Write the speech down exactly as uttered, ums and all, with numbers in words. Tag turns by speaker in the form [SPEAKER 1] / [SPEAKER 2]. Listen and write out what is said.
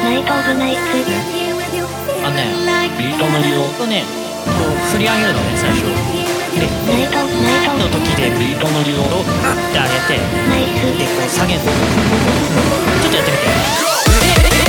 [SPEAKER 1] ナイトオブナイツ。
[SPEAKER 2] あのね、
[SPEAKER 3] ビートのりを
[SPEAKER 2] とね、こう振り上げるのね、最初で、
[SPEAKER 1] ナイトナイト
[SPEAKER 2] の時で
[SPEAKER 3] ビートのりを
[SPEAKER 2] とって上げて、
[SPEAKER 1] ナイス。
[SPEAKER 2] でこう下げるの。ちょっとやってみて。